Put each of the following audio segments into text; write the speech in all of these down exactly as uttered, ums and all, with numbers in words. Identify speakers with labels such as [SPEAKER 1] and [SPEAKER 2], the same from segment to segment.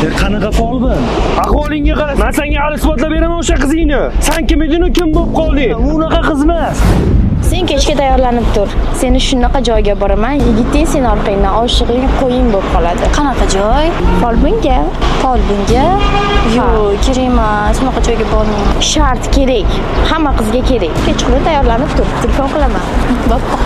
[SPEAKER 1] Qanaqa folbin? Ahvolingga qara. Men senga hali isbotlab beraman o'sha qizingni. Sen kim eding, kim bo'lib qolding? U unaqa qiz emas.
[SPEAKER 2] Sen kechga tayyorlanib tur. Seni shunaqa joyga boraman. Yigiting sen orqangdan oshig'ing qo'ying bo'lib qoladi.
[SPEAKER 3] Qanaqa joy?
[SPEAKER 2] Folbinga.
[SPEAKER 3] Folbinga? Yo'q, kerak emas. Unaqa joyga bormayman.
[SPEAKER 2] Shart kerak. Hamma qizga kerak. Kechqurun tayyorlanib tur. Telefon qilaman.
[SPEAKER 3] Bo'pti.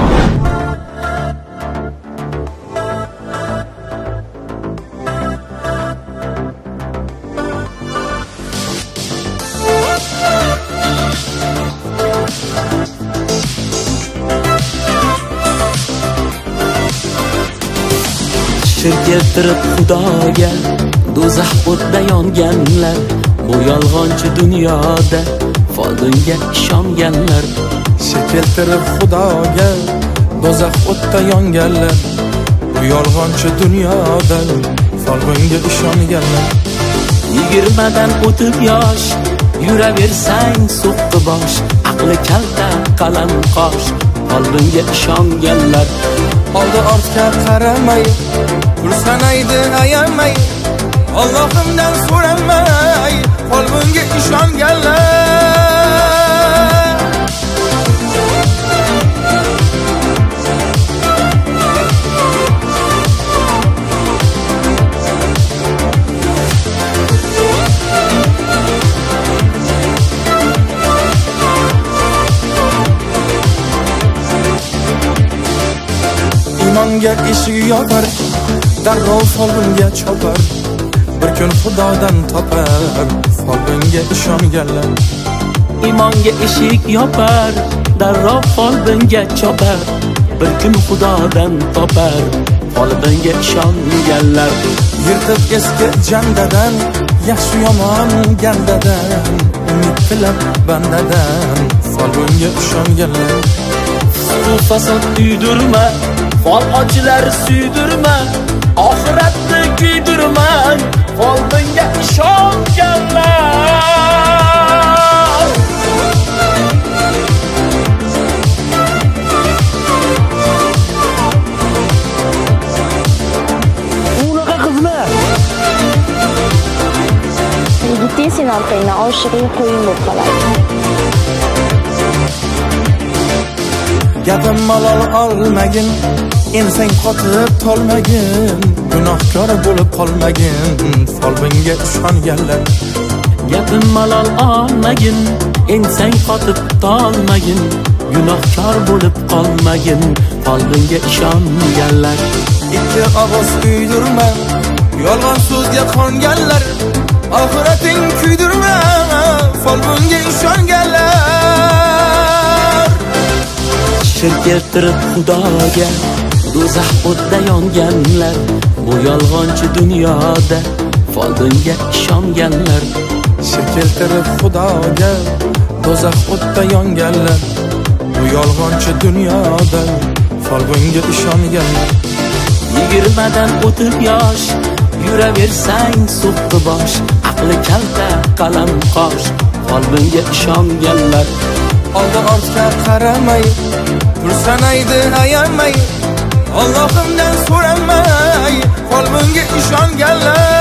[SPEAKER 4] Shir keltirib Xudoga do'zax o'tda yonganlar, bu yolg'onchi dunyoda folbinga ishonganlar.
[SPEAKER 5] Shir keltirib Xudoga do'zax o'tda yonganlar, bu yolg'onchi dunyoda folbinga ishonganlar.
[SPEAKER 4] Yigirmadan o'tib yosh, yuraversang so'qqi bosh, aqli kalta qalam qosh, folbinga ishonganlar.
[SPEAKER 5] Oldi ortga qaramay, pul sanaydi ayamay, Allohimdan so'ramay, folbinga ishonganlar. Imonga eshik yopar, darrov folbinga chopar, bir kun Xudodan topar, folbinga ishonganlar.
[SPEAKER 4] Imonga eshik yopar, darrov folbinga chopar, bir kun Xudodan topar, folbinga ishonganlar.
[SPEAKER 5] Yirtib eski jandadan, yaxshi yomon gandadan, umid qilib bandadan, folbinga ishonganlar.
[SPEAKER 4] Bu fasod uydirma, fol ochilar suydirma, oxiratni kuydirma, folbinga ishonganlar.
[SPEAKER 1] Unaqa qiz emas.
[SPEAKER 2] Yigiting sen orqangdan oshig'ing qo'ying bo'lib qoladi.
[SPEAKER 5] Gapim malol olmagin, ensang qotib tolmagin, gunohkor bo'lib qolmagin, folbinga ishonganlar.
[SPEAKER 4] Gapim malol olmagin, ensang qotib tolmagin, gunohkor bo'lib qolmagin, folbinga ishonganlar.
[SPEAKER 5] Ikki og'iz uydirma, yolg'on so'zga qonganlar, oxirating kuydirma, folbinga ishonganlar.
[SPEAKER 4] Shir keltirib Xudoga do'zax o'tda yonganlar, bu yolg'onchi dunyoda folbinga ishonganlar.
[SPEAKER 5] Shir keltirib Xudoga do'zax o'tda yonganlar, bu yolg'onchi dunyoda folbinga ishonganlar.
[SPEAKER 4] Yigirmadan o'tib yosh, yuraversang so'qqi bosh, aqli kalta qalam qosh, folbinga ishonganlar.
[SPEAKER 5] Oldi ortga qaramay, pul sanaydi ayamay, Allohimdan so'ramay, folbinga ishonganlar.